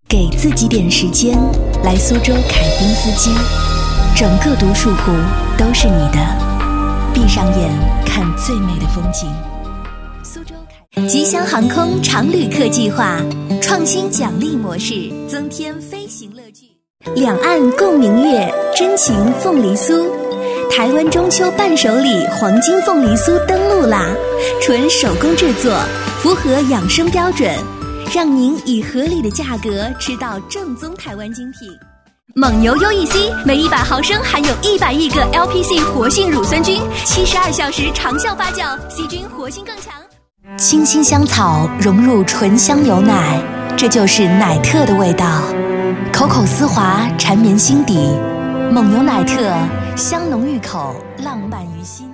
给自己点时间，来苏州凯宾斯基，整个独墅湖都是你的，闭上眼看最美的风景。苏州凯吉祥航空常旅客计划，创新奖励模式，增添飞行乐趣。两岸共明月，真情凤梨酥。台湾中秋伴手礼黄金凤梨酥登陆啦！纯手工制作，符合养生标准，让您以合理的价格吃到正宗台湾精品。蒙牛优益 C 每100毫升含有100亿个 LPC 活性乳酸菌，72小时长效发酵，细菌活性更强。清新香草融入醇香牛奶，这就是奶特的味道，口口丝滑，缠绵心底。蒙牛奶特，香浓郁口，浪漫于心。